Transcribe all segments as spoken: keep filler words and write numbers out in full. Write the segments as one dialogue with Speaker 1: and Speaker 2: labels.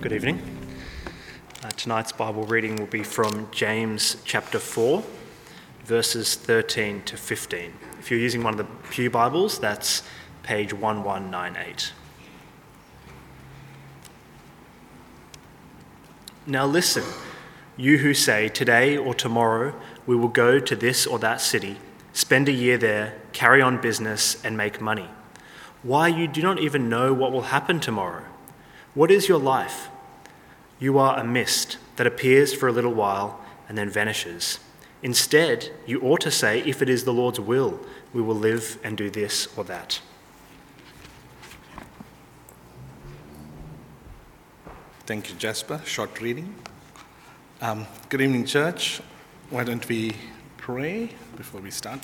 Speaker 1: Good evening. Uh, tonight's Bible reading will be from James chapter four, verses thirteen to fifteen. If you're using one of the Pew Bibles, that's page eleven ninety-eight. Now listen, you who say, today or tomorrow we will go to this or that city, spend a year there, carry on business and make money. Why, you do not even know what will happen tomorrow. What is your life? You are a mist that appears for a little while and then vanishes. Instead, you ought to say, if it is the Lord's will, we will live and do this or that.
Speaker 2: Thank you, Jasper. Short reading. Um, good evening, church. Why don't we pray before we start?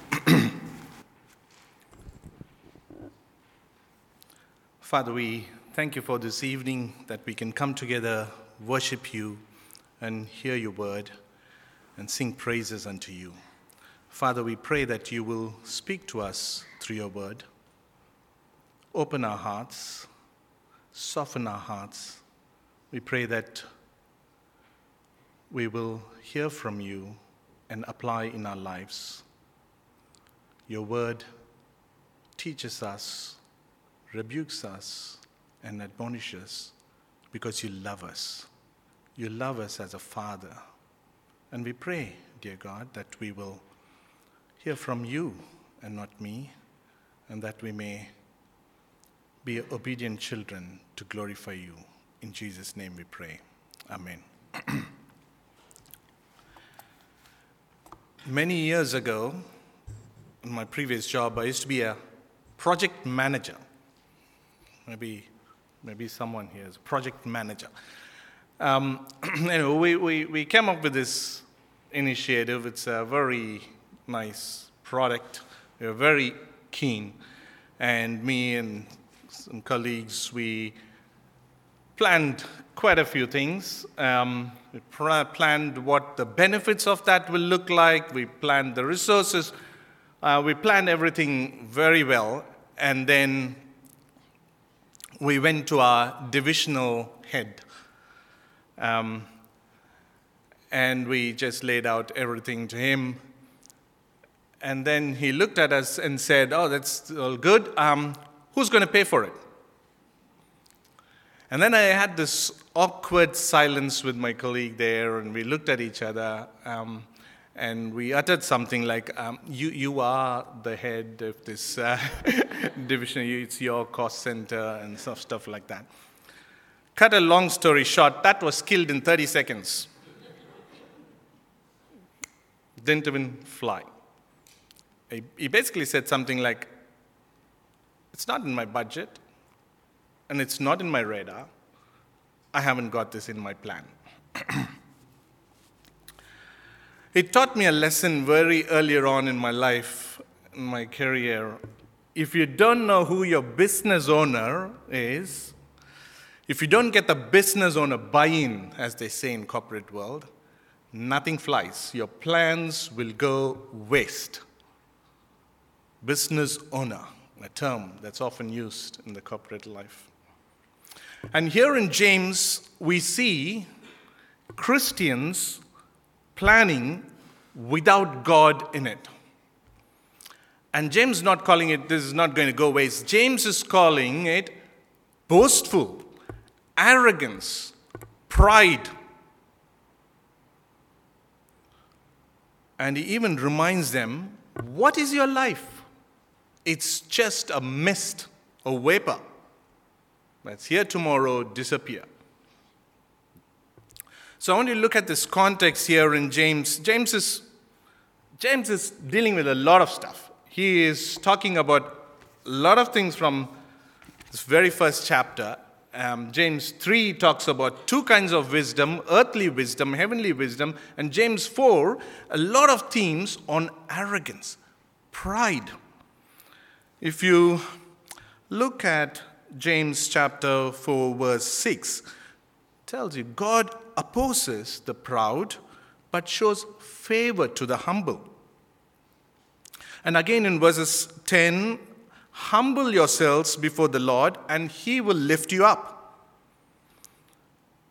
Speaker 2: Father, we thank you for this evening that we can come together, worship you, and hear your word, and sing praises unto you. Father, we pray that you will speak to us through your word. Open our hearts, soften our hearts. We pray that we will hear from you and apply in our lives. Your word teaches us, rebukes us, and admonishes because you love us. You love us as a father. And we pray, dear God, that we will hear from you and not me, and that we may be obedient children to glorify you. In Jesus' name we pray. Amen. Many years ago, in my previous job, I used to be a project manager. Maybe maybe someone here is a project manager. Um, anyway, we, we, we came up with this initiative. It's a very nice product. We were very keen. And me and some colleagues, we planned quite a few things. Um, we pr- planned what the benefits of that will look like. We planned the resources. Uh, we planned everything very well. And then we went to our divisional head. Um, and we just laid out everything to him. And then he looked at us and said, oh, that's all good. Um, who's going to pay for it? And then I had this awkward silence with my colleague there, and we looked at each other, um, and we uttered something like, um, you, you are the head of this uh, division, it's your cost center, and stuff, stuff like that. Cut a long story short, that was killed in thirty seconds. Didn't even fly. He, he basically said something like, it's not in my budget, and it's not in my radar. I haven't got this in my plan. It taught me a lesson very earlier on in my life, in my career. If you don't know who your business owner is, if you don't get the business owner buy-in, as they say in corporate world, nothing flies. Your plans will go waste. Business owner, a term that's often used in the corporate life. And here in James, we see Christians planning without God in it. And James is not calling it, this is not going to go waste. James is calling it boastful, arrogance, pride. And he even reminds them, what is your life? It's just a mist, a vapor. That's here tomorrow, disappear. So I want you to look at this context here in James. James is, James is dealing with a lot of stuff. He is talking about a lot of things from this very first chapter. Um, James three talks about two kinds of wisdom, earthly wisdom, heavenly wisdom. And James four, a lot of themes on arrogance, pride. If you look at James chapter four, verse six, tells you God opposes the proud, but shows favor to the humble. And again in verses ten, humble yourselves before the Lord, and he will lift you up.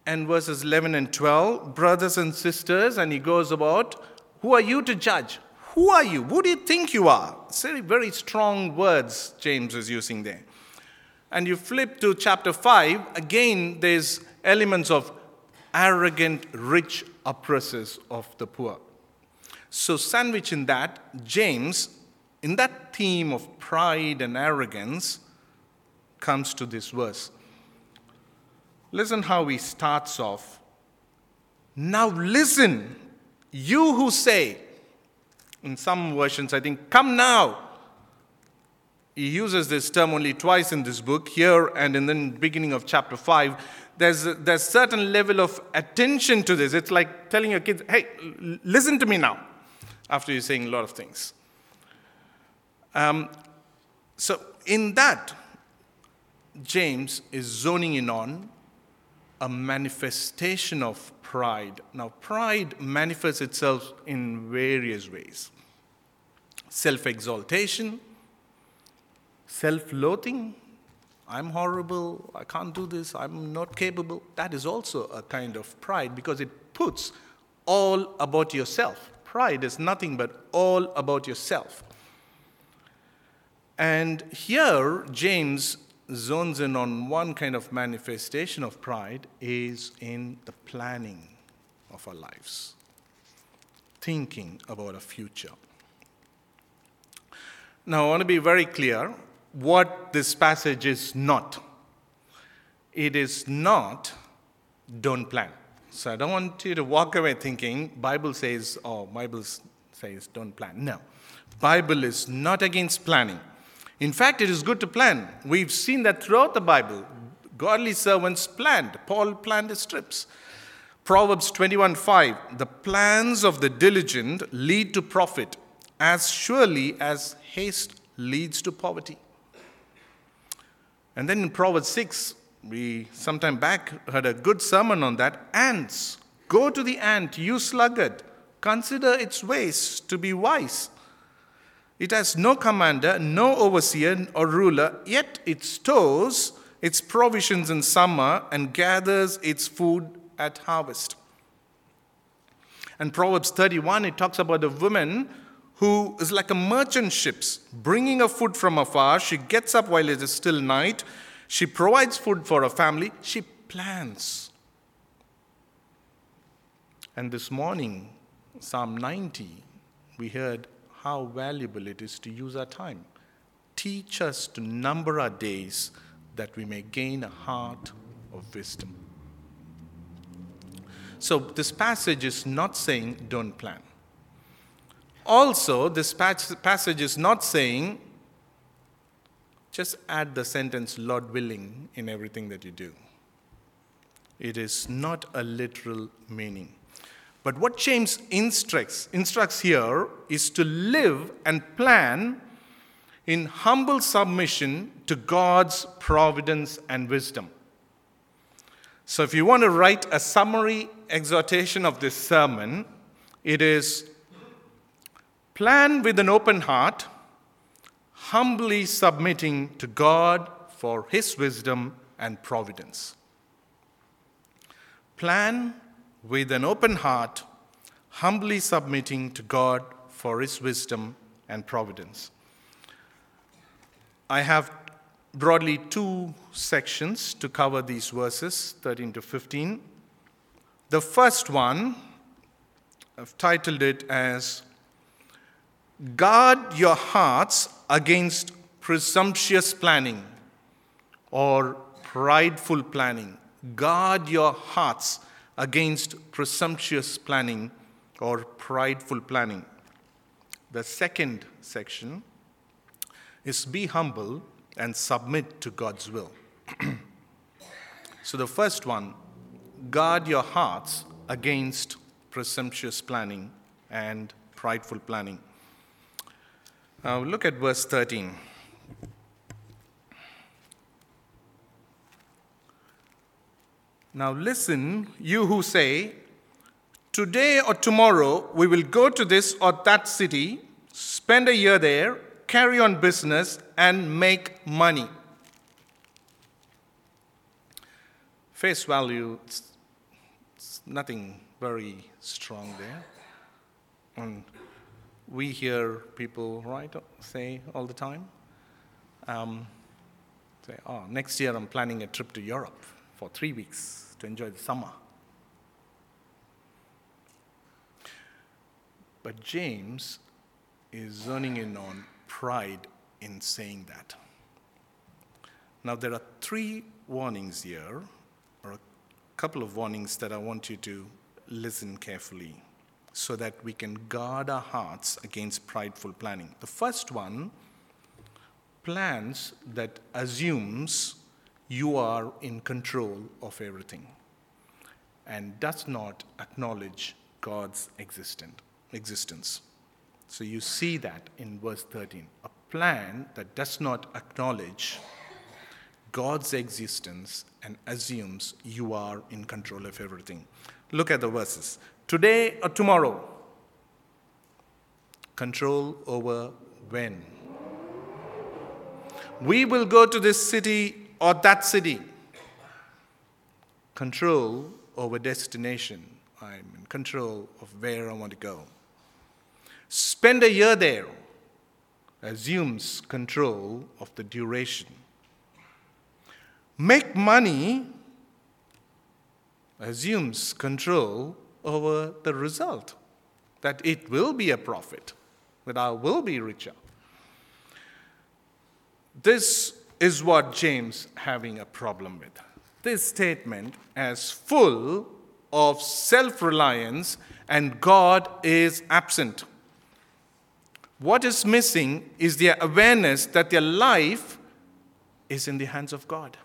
Speaker 2: and verses eleven and twelve, brothers and sisters, and he goes about, who are you to judge? Who are you? Who do you think you are? It's very, very strong words James is using there. And you flip to chapter five, again there's elements of arrogant, rich oppressors of the poor. So sandwich in that, James, in that theme of pride and arrogance, comes to this verse. Listen how he starts off. Now listen, you who say, in some versions I think, come now. He uses this term only twice in this book, here and in the beginning of chapter five. There's a, there's certain level of attention to this. It's like telling your kids, hey, l- listen to me now, after you're saying a lot of things. Um, so in that, James is zoning in on a manifestation of pride. Now, pride manifests itself in various ways. Self-exaltation, self-loathing. I'm horrible, I can't do this, I'm not capable. That is also a kind of pride because it puts all about yourself. Pride is nothing but all about yourself. And here, James zones in on one kind of manifestation of pride is in the planning of our lives, thinking about a future. Now, I want to be very clear what this passage is not. It is not, don't plan. So I don't want you to walk away thinking, Bible says, oh, Bible says, don't plan. No, Bible is not against planning. In fact, it is good to plan. We've seen that throughout the Bible. Godly servants planned. Paul planned his trips. Proverbs twenty-one five, the plans of the diligent lead to profit, as surely as haste leads to poverty. And then in Proverbs six, we sometime back heard a good sermon on that. Ants, go to the ant, you sluggard. Consider its ways to be wise. It has no commander, no overseer or ruler, yet it stores its provisions in summer and gathers its food at harvest. And Proverbs thirty-one, it talks about a woman who is like a merchant ship, bringing her food from afar. She gets up while it is still night. She provides food for her family. She plans. And this morning, Psalm ninety, we heard how valuable it is to use our time. Teach us to number our days that we may gain a heart of wisdom. So this passage is not saying don't plan. Also, this passage is not saying just add the sentence Lord willing in everything that you do. It is not a literal meaning. But what James instructs, instructs here is to live and plan in humble submission to God's providence and wisdom. So if you want to write a summary exhortation of this sermon, it is plan with an open heart, humbly submitting to God for his wisdom and providence. Plan with an open heart, humbly submitting to God for his wisdom and providence. I have broadly two sections to cover these verses, thirteen to fifteen. The first one, I've titled it as, Guard your hearts against presumptuous planning or prideful planning. Guard your hearts against presumptuous planning or prideful planning. The second section is be humble and submit to God's will. So the first one, guard your hearts against presumptuous planning and prideful planning. Now look at verse thirteen. Now listen, you who say, today or tomorrow we will go to this or that city, spend a year there, carry on business, and make money. Face value, It's nothing very strong there. And we hear people, right, say all the time, um, say, oh, next year I'm planning a trip to Europe for three weeks to enjoy the summer. But James is zoning in on pride in saying that. Now, there are three warnings here, or a couple of warnings that I want you to listen carefully so that we can guard our hearts against prideful planning. The first one, plans that assumes you are in control of everything and does not acknowledge God's existent, existence. So you see that in verse thirteen. A plan that does not acknowledge God's existence and assumes you are in control of everything. Look at the verses. Today or tomorrow. Control over when. We will go to this city or that city. Control over destination. I'm in control of where I want to go. Spend a year there. Assumes control of the duration. Make money. Assumes control over the result. That it will be a profit. That I will be richer. This is what James having a problem with. This statement is full of self-reliance and God is absent. What is missing is their awareness that their life is in the hands of God.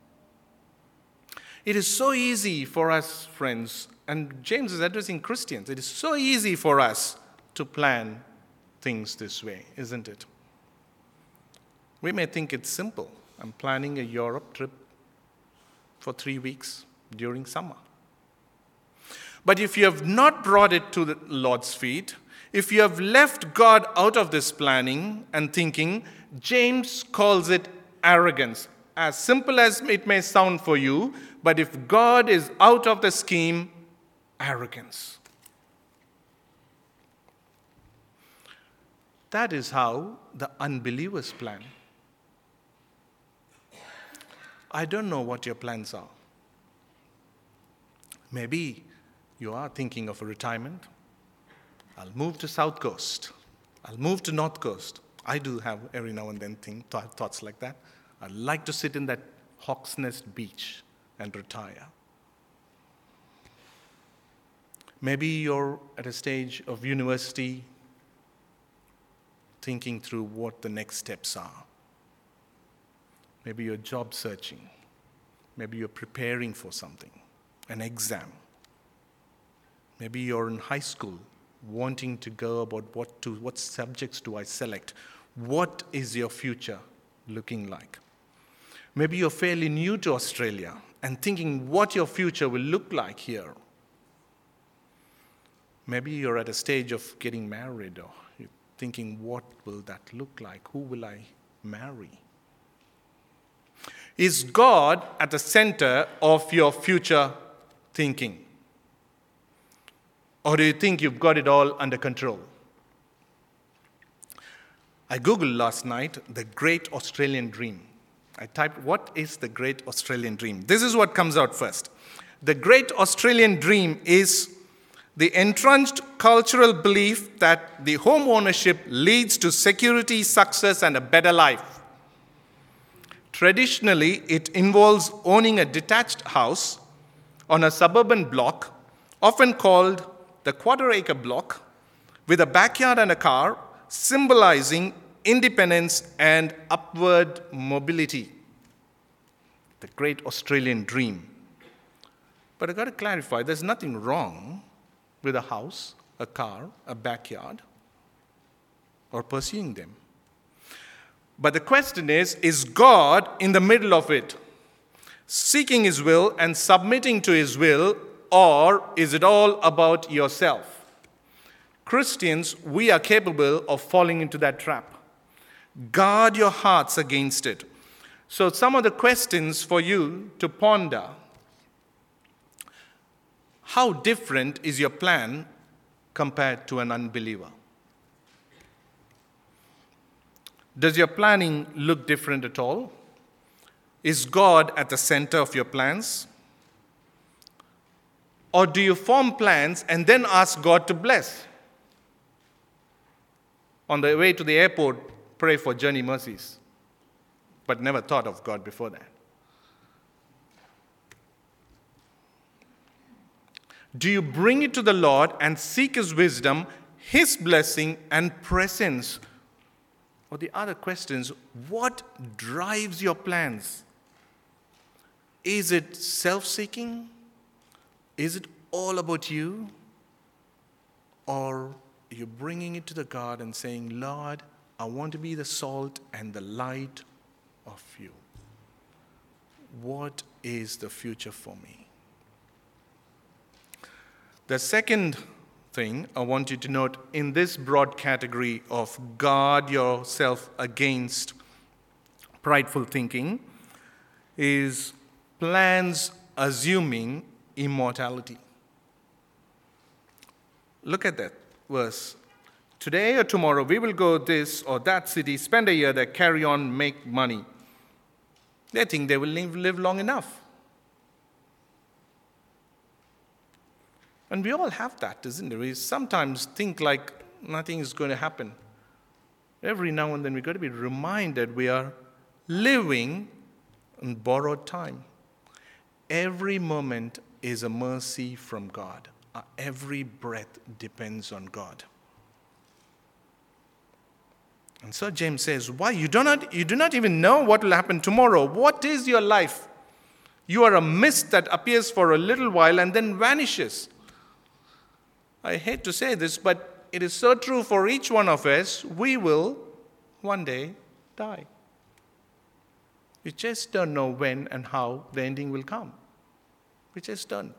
Speaker 2: It is so easy for us, friends, and James is addressing Christians. It is so easy for us to plan things this way, isn't it? We may think it's simple. I'm planning a Europe trip for three weeks during summer. But if you have not brought it to the Lord's feet, if you have left God out of this planning and thinking, James calls it arrogance. As simple as it may sound for you, but if God is out of the scheme, arrogance. That is how the unbelievers plan. I don't know what your plans are. Maybe you are thinking of a retirement. I'll move to South Coast. I'll move to North Coast. I do have every now and then think, th- thoughts like that. I'd like to sit in that Hawk's Nest beach and retire. Maybe you're at a stage of university thinking through what the next steps are. Maybe you're job searching. Maybe you're preparing for something, an exam. Maybe you're in high school wanting to go about what to, what subjects do I select? What is your future looking like? Maybe you're fairly new to Australia and thinking what your future will look like here. Maybe you're at a stage of getting married or you're thinking what will that look like? Who will I marry? Is God at the center of your future thinking? Or do you think you've got it all under control? I Googled last night the Great Australian Dream. I typed, what is the Great Australian Dream? This is what comes out first. The Great Australian Dream is the entrenched cultural belief that the home ownership leads to security, success, and a better life. Traditionally, it involves owning a detached house on a suburban block, often called the quarter-acre block, with a backyard and a car, symbolizing independence and upward mobility. The Great Australian Dream. But I've got to clarify, there's nothing wrong with a house, a car, a backyard, or pursuing them. But the question is, is God in the middle of it, seeking His will and submitting to His will, or is it all about yourself? Christians, we are capable of falling into that trap. Guard your hearts against it. So some of the questions for you to ponder. how different is your plan compared to an unbeliever? Does your planning look different at all? Is God at the center of your plans? Or do you form plans and then ask God to bless? On the way to the airport, pray for journey mercies, but never thought of God before that. Do you bring it to the Lord and seek His wisdom, His blessing, and presence? Or the other questions, what drives your plans? Is it self-seeking? Is it all about you? Or are you bringing it to the God and saying, Lord, I want to be the salt and the light of you. What is the future for me? The second thing I want you to note in this broad category of guard yourself against prideful thinking is plans assuming immortality. Look at that verse. Today or tomorrow we will go this or that city, spend a year there, carry on, make money. They think they will live, live long enough. And we all have that, isn't it? We sometimes think like nothing is going to happen. Every now and then we've got to be reminded we are living in borrowed time. Every moment is a mercy from God. Every breath depends on God. And so James says, why? You do not, you do not even know what will happen tomorrow. What is your life? You are a mist that appears for a little while and then vanishes. I hate to say this, but it is so true for each one of us. We will one day die. We just don't know when and how the ending will come. We just don't.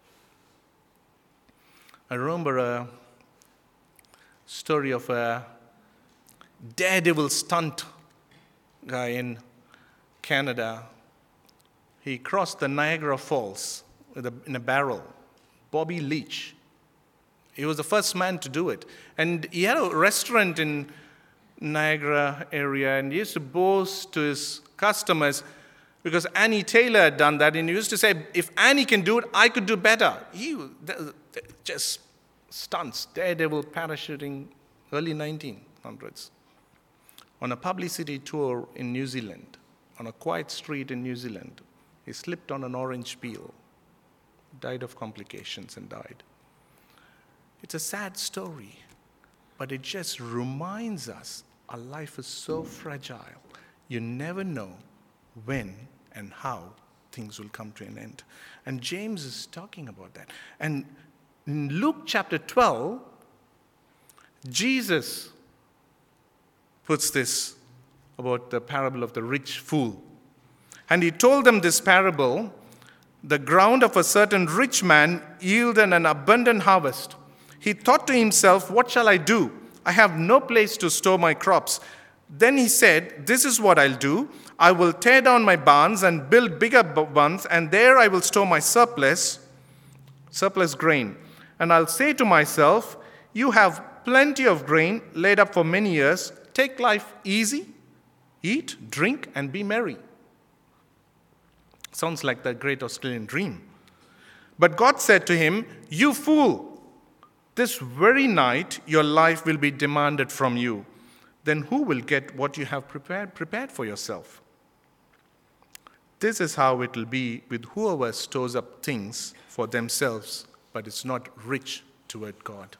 Speaker 2: I remember a story of a daredevil stunt guy in Canada. He crossed the Niagara Falls with a, in a barrel. Bobby Leach. He was the first man to do it. And he had a restaurant in Niagara area, and he used to boast to his customers because Annie Taylor had done that, and he used to say, if Annie can do it, I could do better. He just stunts, daredevil parachuting, early nineteen hundreds. On a publicity tour in New Zealand, on a quiet street in New Zealand, he slipped on an orange peel, died of complications and died. It's a sad story, but it just reminds us our life is so fragile. You never know when and how things will come to an end. And James is talking about that. And in Luke chapter twelve, Jesus puts this about the parable of the rich fool. And he told them this parable, the ground of a certain rich man yielded an abundant harvest. He thought to himself, what shall I do? I have no place to store my crops. Then he said, this is what I'll do. I will tear down my barns and build bigger ones, and there I will store my surplus, surplus grain. And I'll say to myself, you have plenty of grain laid up for many years. Take life easy, eat, drink, and be merry. Sounds like the great Australian dream. But God said to him, you fool, this very night your life will be demanded from you. Then who will get what you have prepared, prepared for yourself? This is how it will be with whoever stores up things for themselves, but is not rich toward God.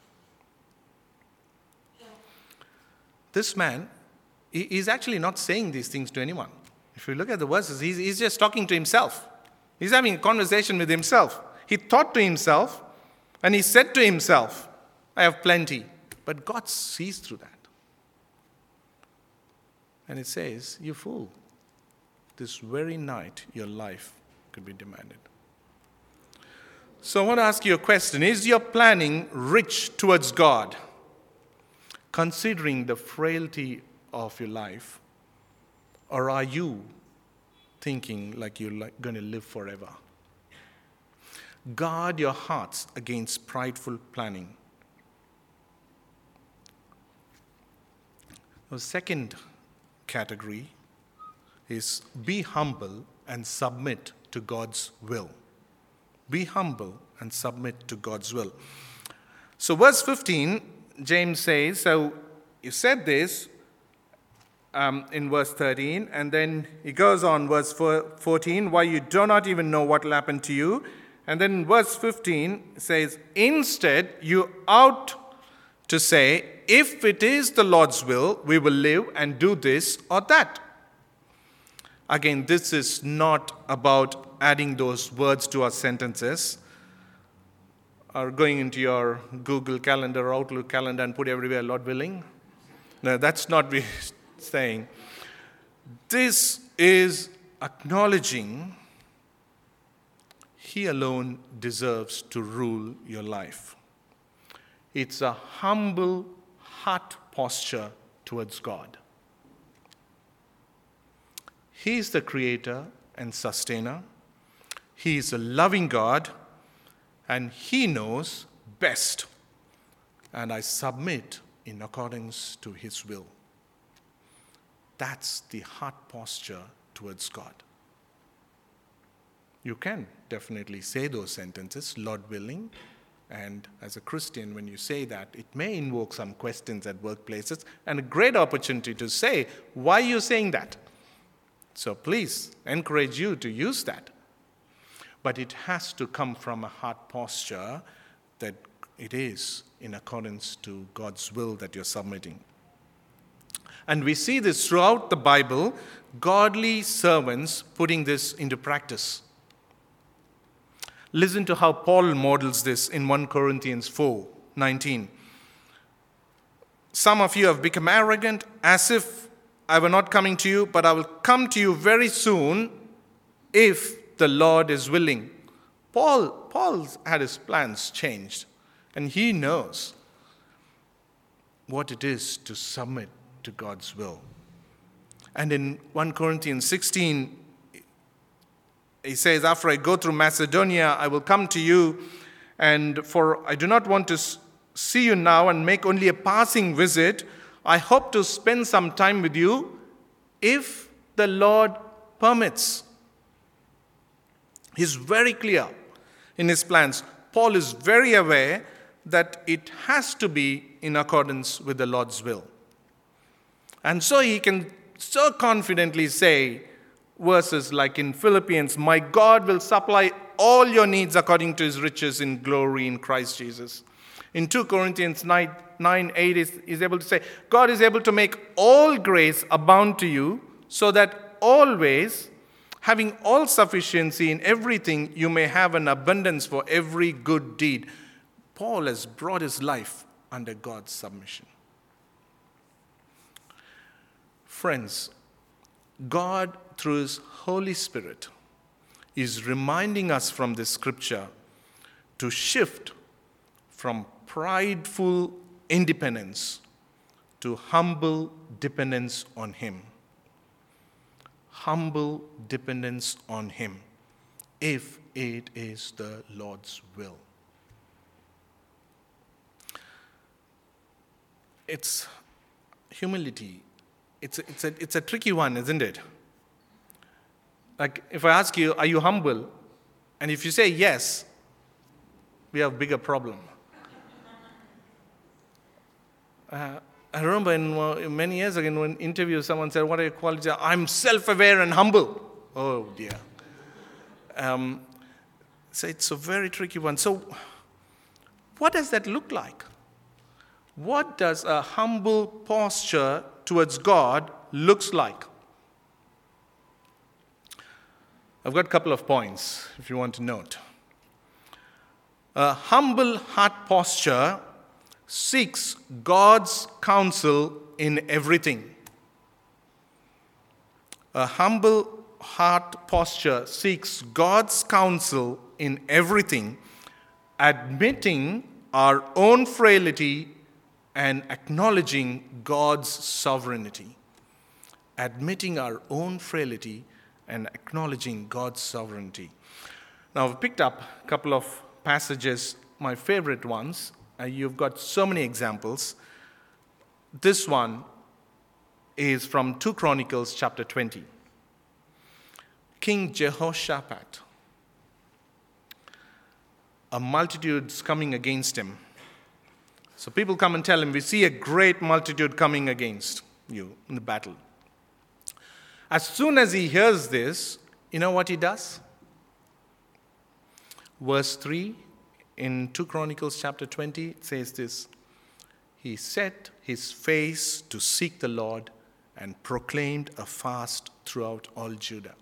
Speaker 2: This man, he is actually not saying these things to anyone. If you look at the verses, he's, he's just talking to himself. He's having a conversation with himself. He thought to himself, and he said to himself, I have plenty. But God sees through that. And it says, you fool, this very night your life could be demanded. So I want to ask you a question. Is your planning rich towards God? Considering the frailty of your life, or are you thinking like you're like going to live forever? Guard your hearts against prideful planning. The second category is be humble and submit to God's will. Be humble and submit to God's will. So verse fifteen, James says, so you said this um, in verse thirteen, and then he goes on verse fourteen, why you do not even know what will happen to you. And then in verse fifteen says, instead you ought to say, if it is the Lord's will, we will live and do this or that. Again, this is not about adding those words to our sentences or going into your Google Calendar or Outlook calendar and put everywhere, Lord willing. No, that's not what we're saying. This is acknowledging He alone deserves to rule your life. It's a humble heart posture towards God. He is the creator and sustainer. He is a loving God, and He knows best. And I submit in accordance to His will. That's the heart posture towards God. You can definitely say those sentences, Lord willing. And as a Christian, when you say that, it may invoke some questions at workplaces and a great opportunity to say, why are you saying that? So please, encourage you to use that. But it has to come from a heart posture that it is in accordance to God's will that you're submitting. And we see this throughout the Bible, godly servants putting this into practice. Listen to how Paul models this in First Corinthians four nineteen. Some of you have become arrogant, as if I were not coming to you, but I will come to you very soon if the Lord is willing. Paul, Paul's had his plans changed, and he knows what it is to submit to God's will. And in First Corinthians sixteen, he says, after I go through Macedonia, I will come to you, and for I do not want to see you now and make only a passing visit. I hope to spend some time with you if the Lord permits. He's very clear in his plans. Paul is very aware that it has to be in accordance with the Lord's will. And so he can so confidently say verses like in Philippians, my God will supply all your needs according to his riches in glory in Christ Jesus. In Second Corinthians nine eight is, is able to say, God is able to make all grace abound to you, so that always, having all sufficiency in everything, you may have an abundance for every good deed. Paul has brought his life under God's submission. Friends, God, through his Holy Spirit, is reminding us from this scripture to shift from prideful independence to humble dependence on him. Humble dependence on him, if it is the Lord's will. It's humility. It's a, it's a, it's a tricky one, isn't it? Like, if I ask you, are you humble? And if you say yes, we have a bigger problem. Uh, I remember in, uh, many years ago in one interview, someone said, what are your qualities? I'm self-aware and humble. Oh, dear. Um, so it's a very tricky one. So what does that look like? What does a humble posture towards God looks like? I've got a couple of points if you want to note. A humble heart posture seeks God's counsel in everything. A humble heart posture seeks God's counsel in everything, admitting our own frailty and acknowledging God's sovereignty. Admitting our own frailty and acknowledging God's sovereignty. Now, I've picked up a couple of passages, my favorite ones. Uh, you've got so many examples. This one is from Second Chronicles chapter twenty. King Jehoshaphat, a multitude's coming against him. So people come and tell him, we see a great multitude coming against you in the battle. As soon as he hears this, you know what he does? Verse three in Second Chronicles chapter twenty, it says this: he set his face to seek the Lord and proclaimed a fast throughout all Judah.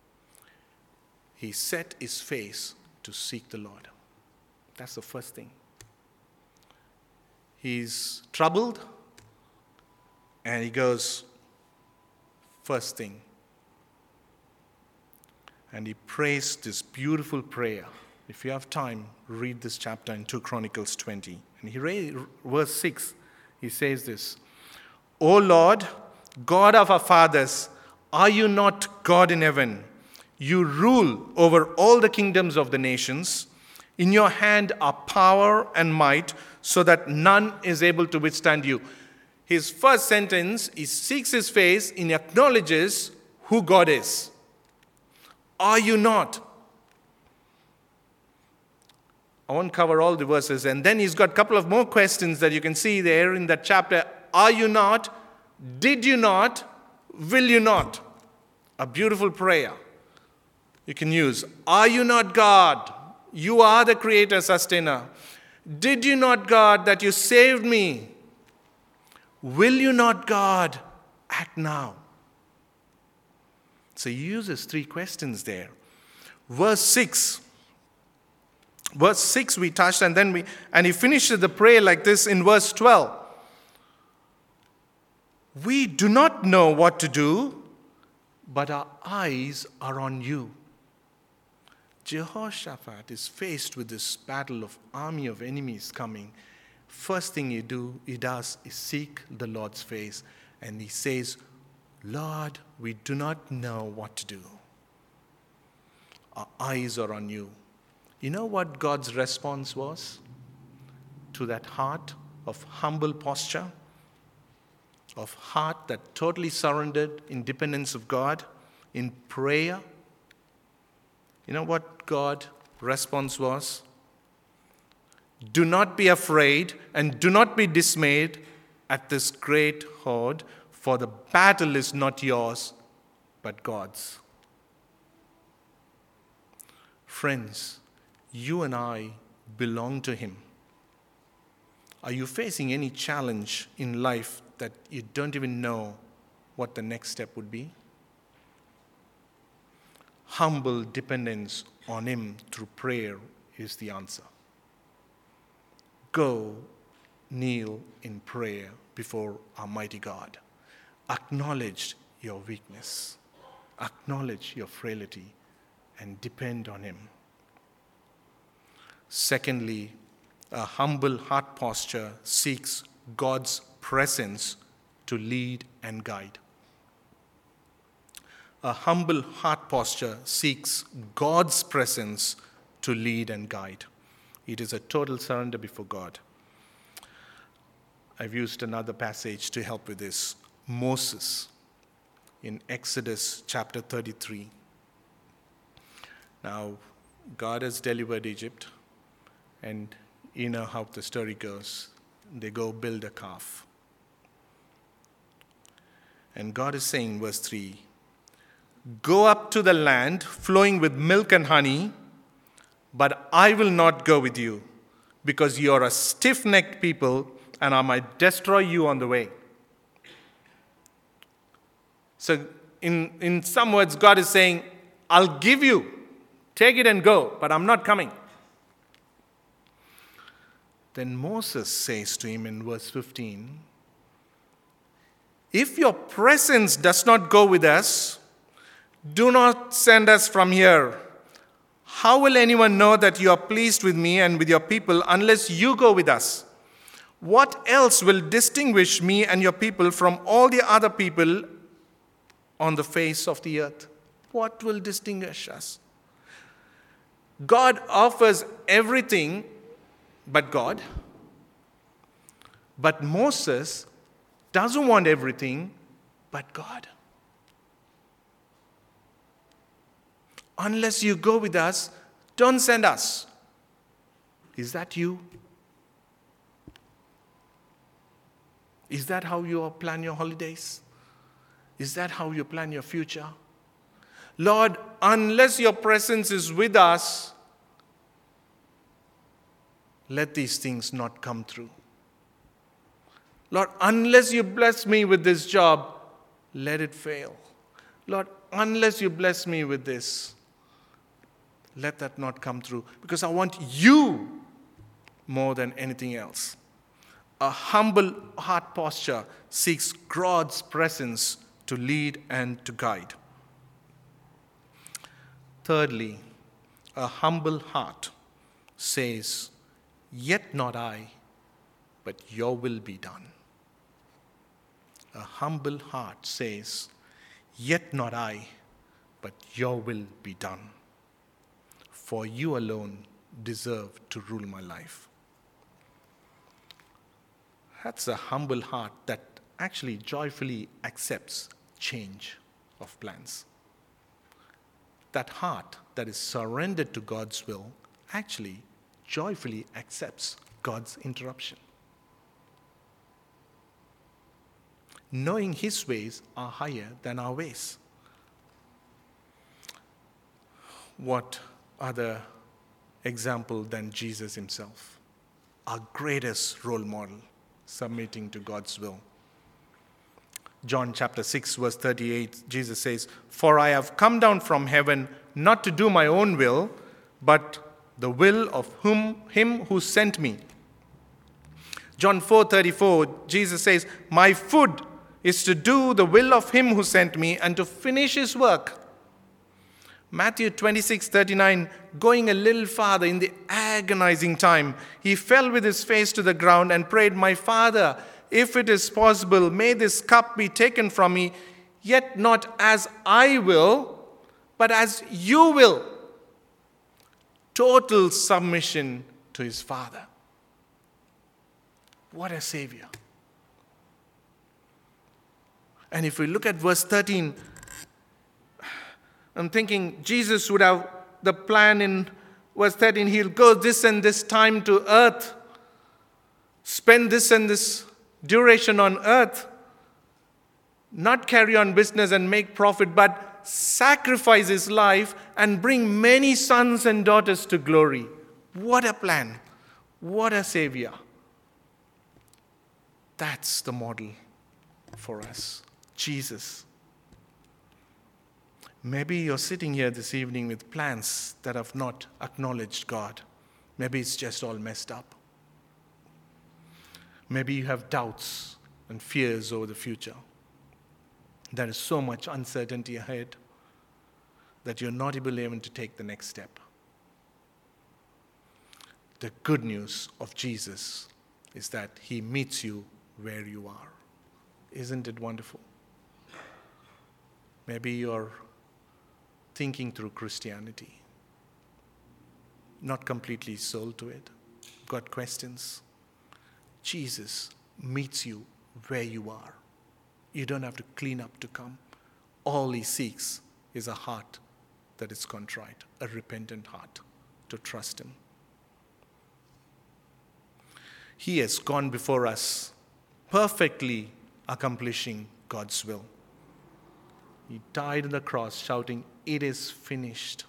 Speaker 2: He set his face to seek the Lord. That's the first thing. He's troubled, and he goes, first thing. And he prays this beautiful prayer. If you have time, read this chapter in Second Chronicles twenty. And he read verse six. He says this: O Lord, God of our fathers, are you not God in heaven? You rule over all the kingdoms of the nations. In your hand are power and might, so that none is able to withstand you. His first sentence, he seeks his face, he acknowledges who God is. Are you not? I won't cover all the verses. And then he's got a couple of more questions that you can see there in that chapter. Are you not? Did you not? Will you not? A beautiful prayer you can use. Are you not God? You are the creator, sustainer. Did you not, God, that you saved me? Will you not, God, act now? So he uses three questions there. Verse six. Verse six we touched, and then we and he finishes the prayer like this in verse twelve. We do not know what to do, but our eyes are on you. Jehoshaphat is faced with this battle of army of enemies coming. First thing he do, he does is seek the Lord's face, and he says, Lord, we do not know what to do. Our eyes are on you. You know what God's response was to that heart of humble posture, of heart that totally surrendered in dependence of God, in prayer? You know what God's response was? Do not be afraid and do not be dismayed at this great horde, for the battle is not yours, but God's. Friends, you and I belong to Him. Are you facing any challenge in life that you don't even know what the next step would be? Humble dependence on Him through prayer is the answer. Go kneel in prayer before Almighty God. Acknowledge your weakness. Acknowledge your frailty and depend on Him. Secondly, a humble heart posture seeks God's presence to lead and guide. A humble heart posture seeks God's presence to lead and guide. It is a total surrender before God. I've used another passage to help with this. Moses in Exodus chapter thirty-three. Now, God has delivered Egypt, and you know how the story goes. They go build a calf. And God is saying, verse three, go up to the land flowing with milk and honey, but I will not go with you, because you are a stiff-necked people, and I might destroy you on the way. So in, in some words, God is saying, I'll give you, take it and go, but I'm not coming. Then Moses says to him in verse fifteen, if your presence does not go with us, do not send us from here. How will anyone know that you are pleased with me and with your people unless you go with us? What else will distinguish me and your people from all the other people on the face of the earth? What will distinguish us? God offers everything but God. But Moses doesn't want everything but God. Unless you go with us, don't send us. Is that you? Is that how you plan your holidays? Is that how you plan your future? Lord, unless your presence is with us, let these things not come through. Lord, unless you bless me with this job, let it fail. Lord, unless you bless me with this, let that not come through. Because I want you more than anything else. A humble heart posture seeks God's presence to lead and to guide. Thirdly, a humble heart says, "Yet not I, but your will be done." A humble heart says, "Yet not I, but your will be done. For you alone deserve to rule my life." That's a humble heart that actually joyfully accepts change of plans. That heart that is surrendered to God's will actually joyfully accepts God's interruption. Knowing his ways are higher than our ways. What other example than Jesus himself? Our greatest role model, submitting to God's will. John chapter six, verse thirty-eight, Jesus says, "For I have come down from heaven not to do my own will, but the will of whom, him who sent me." John four thirty-four, Jesus says, "My food is to do the will of him who sent me and to finish his work." Matthew twenty-six thirty-nine, going a little farther in the agonizing time, he fell with his face to the ground and prayed, "My Father, if it is possible, may this cup be taken from me, yet not as I will, but as you will." Total submission to his Father. What a Savior. And if we look at verse thirteen, I'm thinking Jesus would have the plan in verse thirteen. He'll go this and this time to earth, spend this and this duration on earth, not carry on business and make profit, but sacrifice his life and bring many sons and daughters to glory. What a plan. What a Savior. That's the model for us. Jesus. Maybe you're sitting here this evening with plans that have not acknowledged God. Maybe it's just all messed up. Maybe you have doubts and fears over the future. There is so much uncertainty ahead that you're not able even to take the next step. The good news of Jesus is that he meets you where you are. Isn't it wonderful? Maybe you're thinking through Christianity, not completely sold to it, got questions. Jesus meets you where you are. You don't have to clean up to come. All he seeks is a heart that is contrite, a repentant heart to trust him. He has gone before us, perfectly accomplishing God's will. He died on the cross shouting, "It is finished."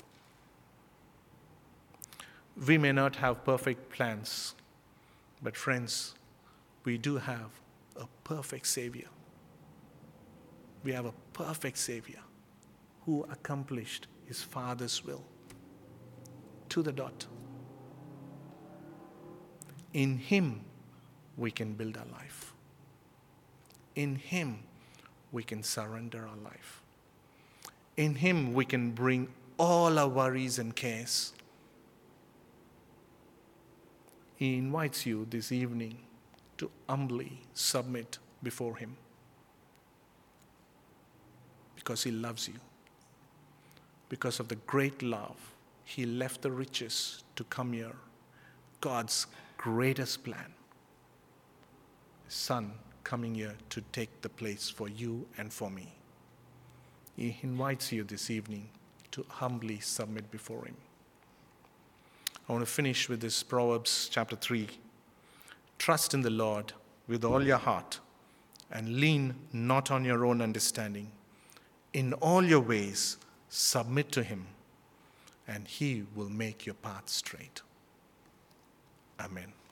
Speaker 2: We may not have perfect plans, but friends, we do have a perfect Savior. We have a perfect Savior who accomplished his Father's will to the dot. In him, we can build our life. In him, we can surrender our life. In him, we can bring all our worries and cares. He invites you this evening to humbly submit before him because he loves you, because of the great love he left the riches to come here. God's greatest plan. His Son coming here to take the place for you and for me. He invites you this evening to humbly submit before him. I want to finish with this Proverbs chapter three. Trust in the Lord with all your heart and lean not on your own understanding. In all your ways, submit to him, and he will make your path straight. Amen.